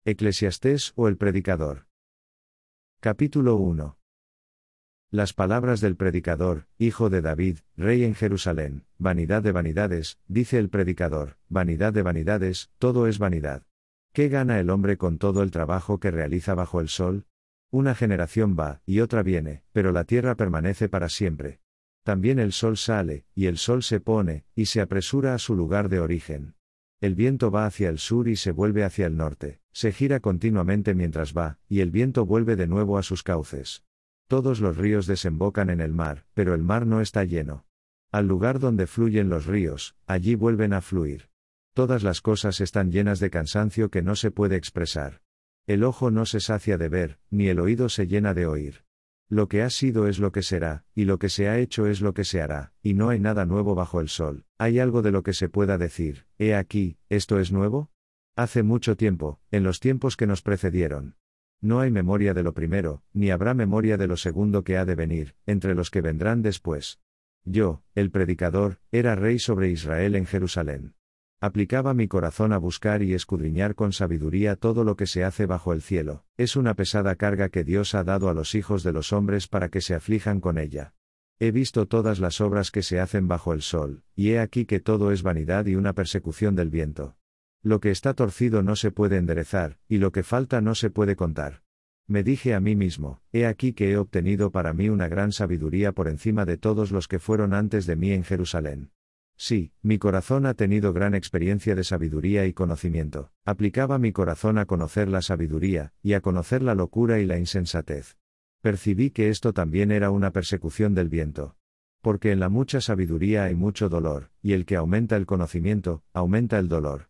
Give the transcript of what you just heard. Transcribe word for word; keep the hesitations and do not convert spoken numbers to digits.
Eclesiastés o el predicador. Capítulo uno. Las palabras del predicador, hijo de David, rey en Jerusalén. Vanidad de vanidades, dice el predicador, vanidad de vanidades, todo es vanidad. ¿Qué gana el hombre con todo el trabajo que realiza bajo el sol? Una generación va, y otra viene, pero la tierra permanece para siempre. También el sol sale, y el sol se pone, y se apresura a su lugar de origen. El viento va hacia el sur y se vuelve hacia el norte, se gira continuamente mientras va, y el viento vuelve de nuevo a sus cauces. Todos los ríos desembocan en el mar, pero el mar no está lleno. Al lugar donde fluyen los ríos, allí vuelven a fluir. Todas las cosas están llenas de cansancio que no se puede expresar. El ojo no se sacia de ver, ni el oído se llena de oír. Lo que ha sido es lo que será, y lo que se ha hecho es lo que se hará, y no hay nada nuevo bajo el sol. ¿Hay algo de lo que se pueda decir, he aquí, esto es nuevo? Hace mucho tiempo, en los tiempos que nos precedieron. No hay memoria de lo primero, ni habrá memoria de lo segundo que ha de venir, entre los que vendrán después. Yo, el predicador, era rey sobre Israel en Jerusalén. Aplicaba mi corazón a buscar y escudriñar con sabiduría todo lo que se hace bajo el cielo. Es una pesada carga que Dios ha dado a los hijos de los hombres para que se aflijan con ella. He visto todas las obras que se hacen bajo el sol, y he aquí que todo es vanidad y una persecución del viento. Lo que está torcido no se puede enderezar, y lo que falta no se puede contar. Me dije a mí mismo, he aquí que he obtenido para mí una gran sabiduría por encima de todos los que fueron antes de mí en Jerusalén. Sí, mi corazón ha tenido gran experiencia de sabiduría y conocimiento. Aplicaba mi corazón a conocer la sabiduría, y a conocer la locura y la insensatez. Percibí que esto también era una persecución del viento. Porque en la mucha sabiduría hay mucho dolor, y el que aumenta el conocimiento, aumenta el dolor.